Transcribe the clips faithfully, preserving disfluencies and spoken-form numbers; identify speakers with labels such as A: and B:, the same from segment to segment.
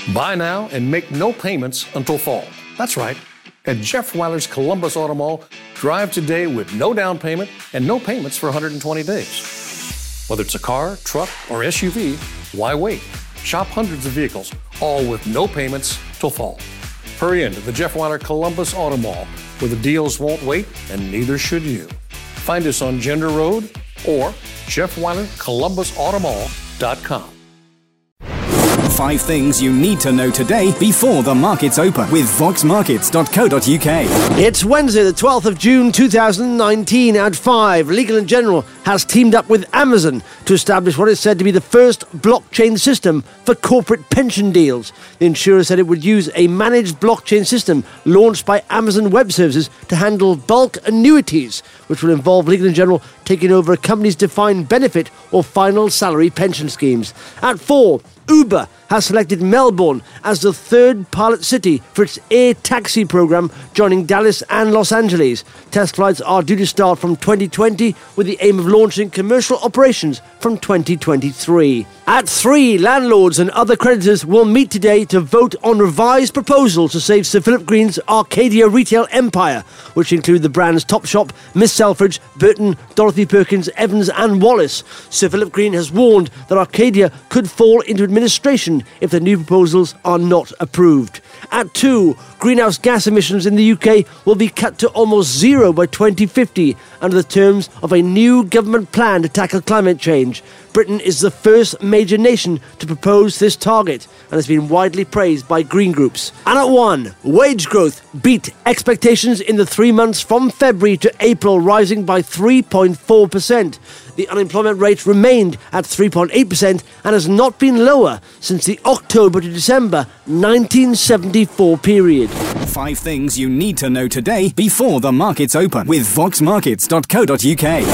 A: Buy now and make no payments until fall. That's right. At Jeff Weiler's Columbus Auto Mall, drive today with no down payment and no payments for one hundred twenty days. Whether it's a car, truck, or S U V, why wait? Shop hundreds of vehicles, all with no payments till fall. Hurry into the Jeff Weiler Columbus Auto Mall, where the deals won't wait and neither should you. Find us on Gender Road or Jeff Weiler Columbus Auto Mall dot com.
B: Five things you need to know today before the markets open with vox markets dot co dot uk.
C: It's Wednesday, the twelfth of June, two thousand nineteen. At five, Legal and General has teamed up with Amazon to establish what is said to be the first blockchain system for corporate pension deals. The insurer said it would use a managed blockchain system launched by Amazon Web Services to handle bulk annuities, which will involve Legal and General taking over a company's defined benefit or final salary pension schemes. At four, Uber has selected Melbourne as the third pilot city for its air taxi program, joining Dallas and Los Angeles. Test flights are due to start from twenty twenty, with the aim of launching commercial operations from twenty twenty-three. At three, landlords and other creditors will meet today to vote on revised proposals to save Sir Philip Green's Arcadia retail empire, which include the brands Topshop, Miss Selfridge, Burton, Dorothy Perkins, Evans and Wallace. Sir Philip Green has warned that Arcadia could fall into administration if the new proposals are not approved. At two, greenhouse gas emissions in the U K will be cut to almost zero by twenty fifty under the terms of a new government plan to tackle climate change. Britain is the first major nation to propose this target and has been widely praised by green groups. And at one, wage growth beat expectations in the three months from February to April, rising by three point four percent. The unemployment rate remained at three point eight percent and has not been lower since the October to December nineteen seventy-four period.
B: Five things you need to know today before the markets open with vox markets dot co dot uk.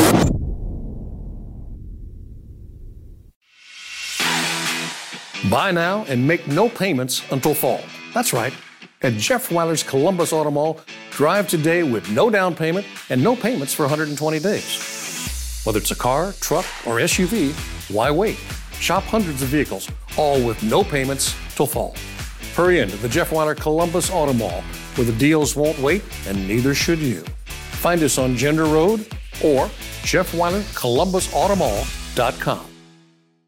A: Buy now and make no payments until fall. That's right. At Jeff Weiler's Columbus Auto Mall, drive today with no down payment and no payments for one hundred twenty days. Whether it's a car, truck, or S U V, why wait? Shop hundreds of vehicles, all with no payments till fall. Hurry into the Jeff Weiler Columbus Auto Mall, where the deals won't wait and neither should you. Find us on Gender Road or Jeff Weiler Columbus Auto Mall dot com.